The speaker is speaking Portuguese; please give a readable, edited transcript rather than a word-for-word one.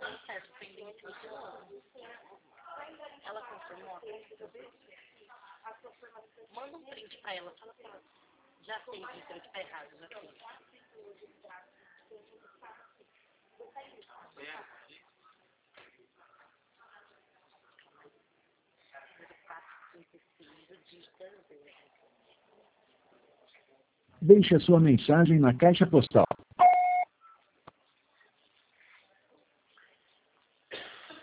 certo, pendente de novo. Ela confirmou. Manda um print pra ela. Fala pra ela. Já sei, Vitor, que tá errado. Já sei. Deixe a sua mensagem na caixa postal